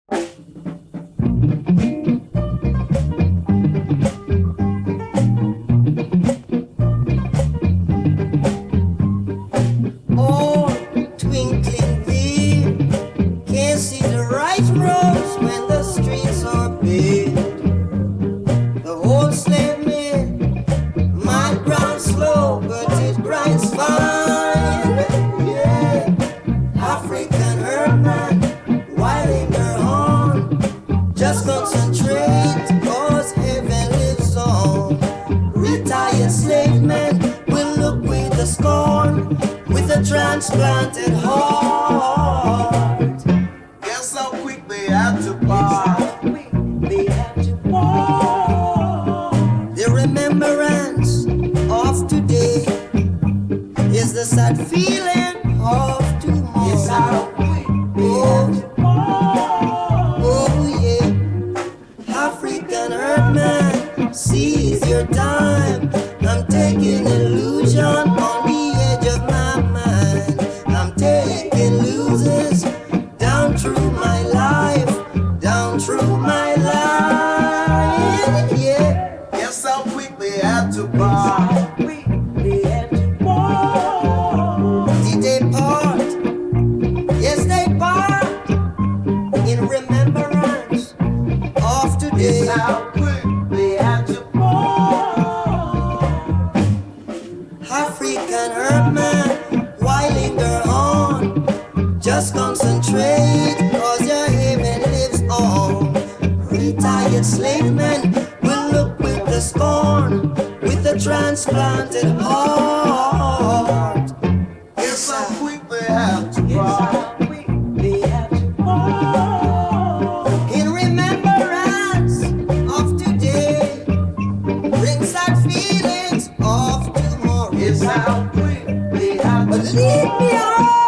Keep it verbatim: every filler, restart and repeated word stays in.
Oh, twinkling dear, can't see the right roads when the streets are big. The whole slave man might grind slow, but it grinds fine. Yeah, African herdman, wilding her horn. Just concentrate, cause heaven lives on. Retired slave man will look with a scorn, with a transplanted heart. Guess how quick they had to part. They have to part. The remembrance of today is the sad feeling of tomorrow. Yes, how quick they had to part. Oh yeah, African herdman, seize your time. I'm taking illusion on the edge of my mind. I'm taking losers down through my life, down through my life. Yeah, Guess how quick they had to part. they had to part. Did they part? Yes, they part in remembrance of today. Guess how quick they had to part. African herdman, why linger on? Just concentrate, cause your haven lives on. Retired slave men will look with the scorn, with a transplanted heart. Guess how quick they had to part. They have to part. In remembrance of today, bring sad feelings of tomorrow. Guess how quick they had to Lead me on.